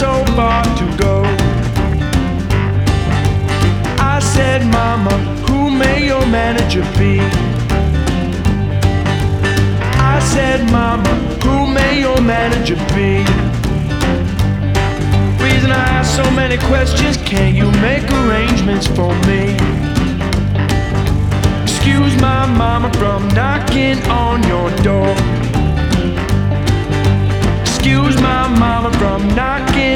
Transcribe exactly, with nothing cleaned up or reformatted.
so far to go. I said, Mama, who may your manager be? I said, Mama, who may your manager be? Reason I ask so many questions, can't you make arrangements for me? Excuse my mama from knocking on your door. Excuse my mama from knocking